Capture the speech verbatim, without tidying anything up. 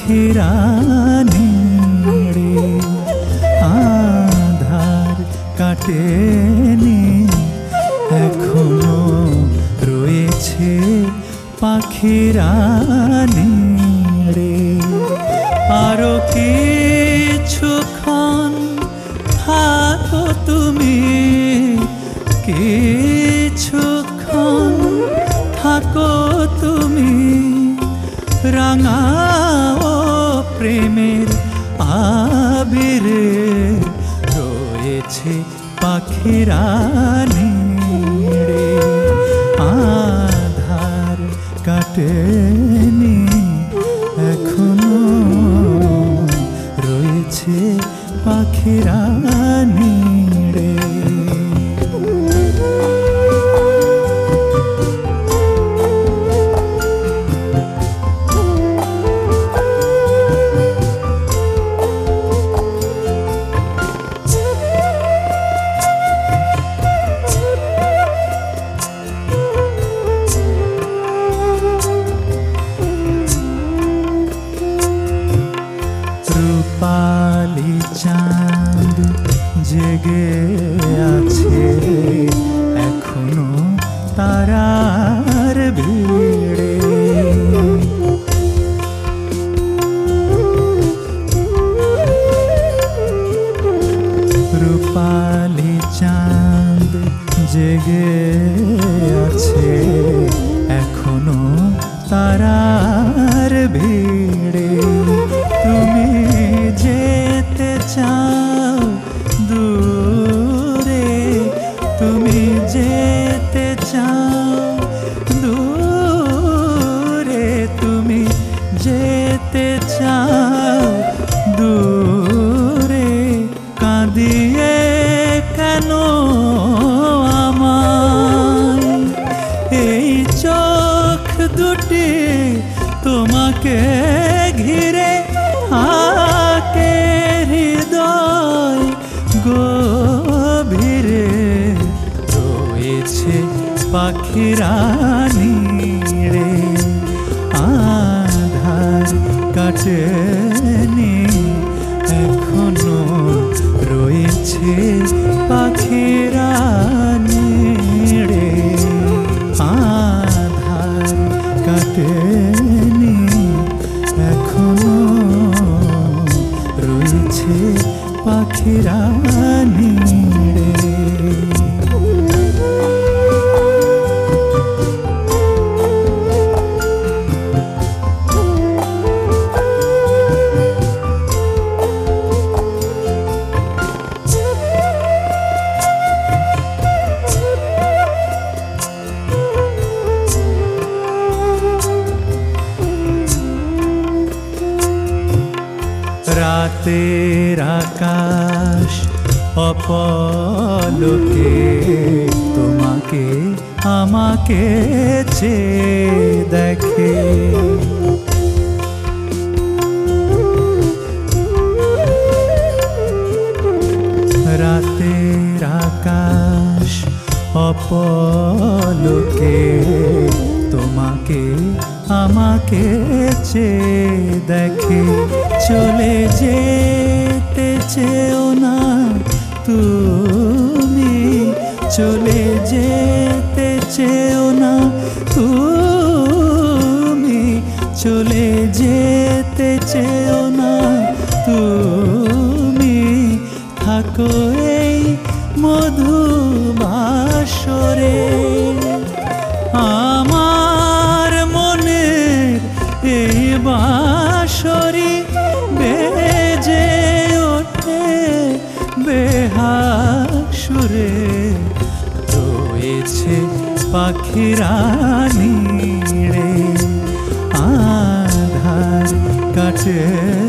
পাখিরানি রে আধার কাটেনি এখনো রয়েছে পাখিরানি রে আরো কিছুক্ষণ থাকো তুমি কিছুক্ষণ থাকো তুমি রাঙাও প্রেমের আবিরে রয়েছে পাখিরানি রে আধার কাটেনি এখনো রয়েছে পাখিরানি রে রূপালি চাঁদ জেগে আছে এখনো তারার ভিড়ে রূপালি চাঁদ জেগে আছে এখনো তারার ভিড়ে তুমি যেতে চাও দূরে তুমি যেতে চাও দূরে তুমি যেতে চাও দূরে কাঁদিয়ে কেন আমায় এই চোখ দুটি তোমাকে ঘিরে থাকে হৃদয় গভীরে রয়েছে পাখিরানি রে আধার কাটেনি এখনো রয়েছে পাখিরানি রে আধার কাটেনি এখনো রয়েছে পাখিরানি রে রাতের আকাশ অপলকে তোমাকে আমাকে চেয়ে দেখে রাতের আকাশ অপলকে তোমাকে আমাকে চেয়ে দেখে চলে যেতে চেও না তুমি চলে যেতে চেও না তুমি চলে যেতে চেও না তুমি থাকো এই মধুবাসরে আমার মনের এই বাঁশরি বেজে ওঠে বেহাগ সুরে রয়েছে পাখিরানি রে আধার কাটে